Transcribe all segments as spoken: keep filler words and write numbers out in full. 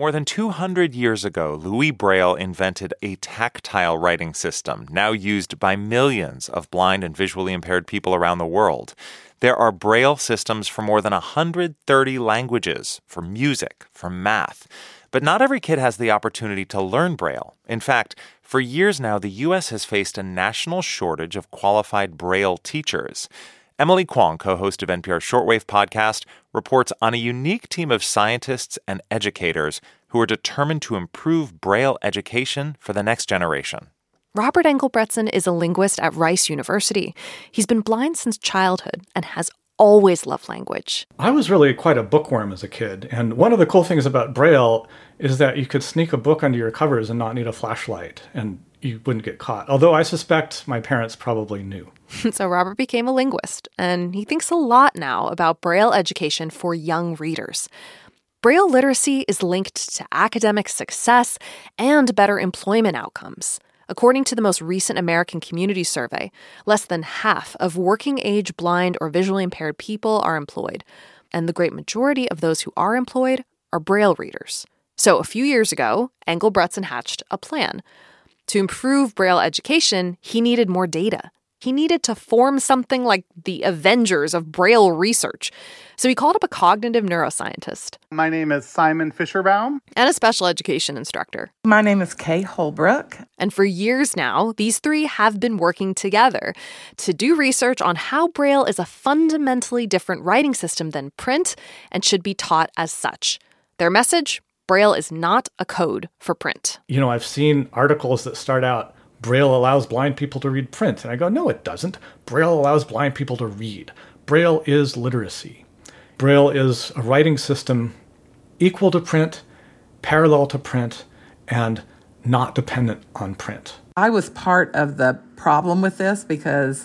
More than two hundred years ago, Louis Braille invented a tactile writing system now used by millions of blind and visually impaired people around the world. There are Braille systems for more than one hundred thirty languages, for music, for math. But not every kid has the opportunity to learn Braille. In fact, for years now, the U S has faced a national shortage of qualified Braille teachers. Emily Kwong, co-host of N P R's Shortwave podcast, reports on a unique team of scientists and educators who are determined to improve Braille education for the next generation. Robert Engelbretson is a linguist at Rice University. He's been blind since childhood and has always loved language. I was really quite a bookworm as a kid, and one of the cool things about Braille is that you could sneak a book under your covers and not need a flashlight, and you wouldn't get caught, although I suspect my parents probably knew. So Robert became a linguist, and he thinks a lot now about Braille education for young readers. Braille literacy is linked to academic success and better employment outcomes. According to the most recent American Community Survey, less than half of working-age blind or visually impaired people are employed, and the great majority of those who are employed are Braille readers. So a few years ago, Engelbretson hatched a plan. To improve Braille education, he needed more data. He needed to form something like the Avengers of Braille research. So he called up a cognitive neuroscientist. My name is Simon Fisherbaum. And a special education instructor. My name is Kay Holbrook. And for years now, these three have been working together to do research on how Braille is a fundamentally different writing system than print and should be taught as such. Their message? Braille is not a code for print. You know, I've seen articles that start out, Braille allows blind people to read print. And I go, no, it doesn't. Braille allows blind people to read. Braille is literacy. Braille is a writing system equal to print, parallel to print, and not dependent on print. I was part of the problem with this because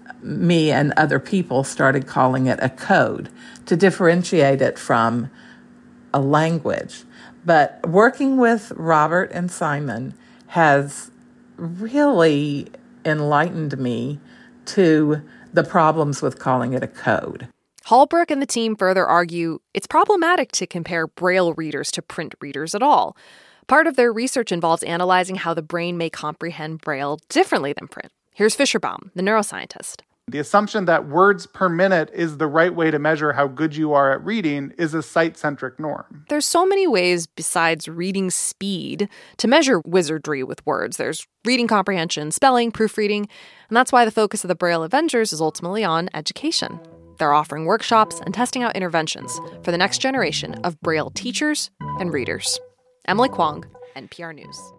me and other people started calling it a code to differentiate it from a language. But working with Robert and Simon has really enlightened me to the problems with calling it a code. Holbrook and the team further argue it's problematic to compare Braille readers to print readers at all. Part of their research involves analyzing how the brain may comprehend Braille differently than print. Here's Fisherbaum, the neuroscientist. The assumption that words per minute is the right way to measure how good you are at reading is a sight-centric norm. There's so many ways besides reading speed to measure wizardry with words. There's reading comprehension, spelling, proofreading, and that's why the focus of the Braille Avengers is ultimately on education. They're offering workshops and testing out interventions for the next generation of Braille teachers and readers. Emily Kwong, N P R News.